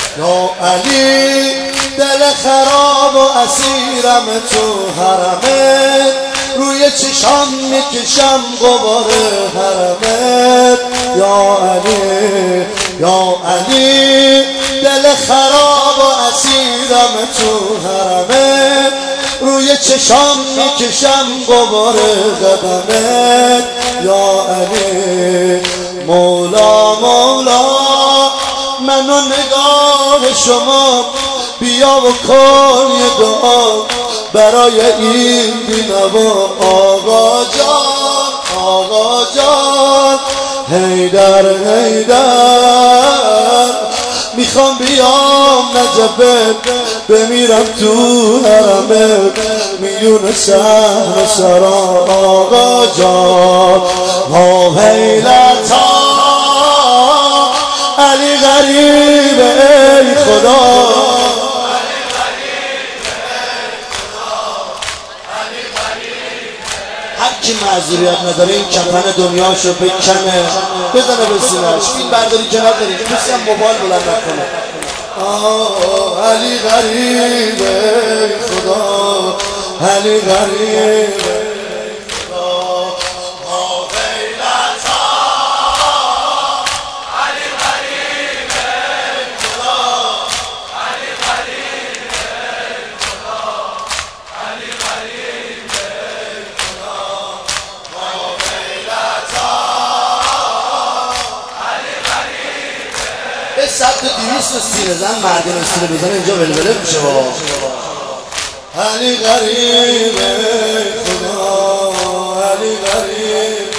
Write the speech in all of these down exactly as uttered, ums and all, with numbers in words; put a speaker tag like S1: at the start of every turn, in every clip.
S1: یا علی دل خراب و اسیرم تو حرمت، روی چشام میکشم غبار حرمت. یا علی یا علی دل خراب و اسیرم تو حرمت، روی چشام میکشم غبار قدمت. یا علی مولا مولا منو نگاه شما بیا و کن یه دعا برای این بینوا. آقا جان آقا جان حیدر حیدر میخوام بیام نجفت بمیرم تو حرمت، میون شهر سرا. آقا جان ها حیلتا علی غریب ای خدا، هر کی معذوریت نداره این کفن دنیاشو بکنه بزنه به سینه‌اش. فیلم برداری کنار داریم کسی هم موبایل بلند نکنه. آه علی غریب ای خدا، علی غریب سبت دیویست و سینه زن مردین سینه بزن اینجا ولوله میشه. علی غریب خدا، علی غریب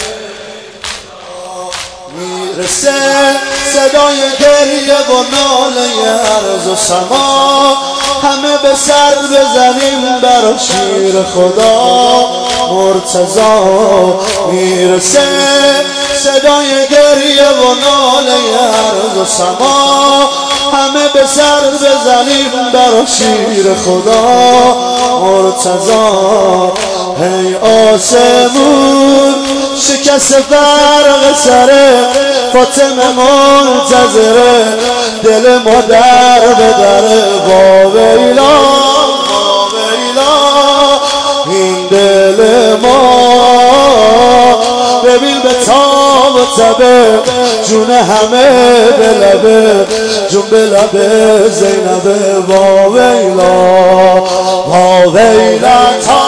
S1: میرسه صدای گریه و ناله عرض و سما، همه به سر بزنیم برا شیر خدا مرتضی. میرسه صدای گریه و ناله عرض و سما، همه به سر بزنیم برا شیر خدا مرتضی. هی آسمون شکست فرق سره، فاطمه منتظره دل مادر به دره. واویلا واویلا این دل ما ببین به تاب و تبه، جون همه به لبه، جون به لبه زینبه. واویلا واویلا تا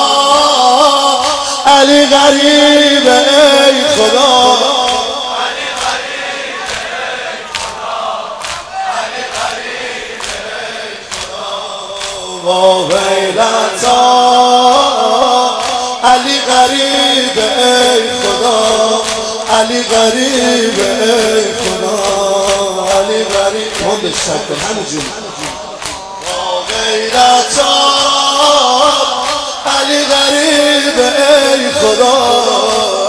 S1: علی غریب ای خدا، علی غریب ای خدا، علی غریب ای خدا. واویلا تا علی غریب ای خدا، علی غریب ای خدا، علی غریب. هم به شکل همجون واویلا علی غریب ای خدا.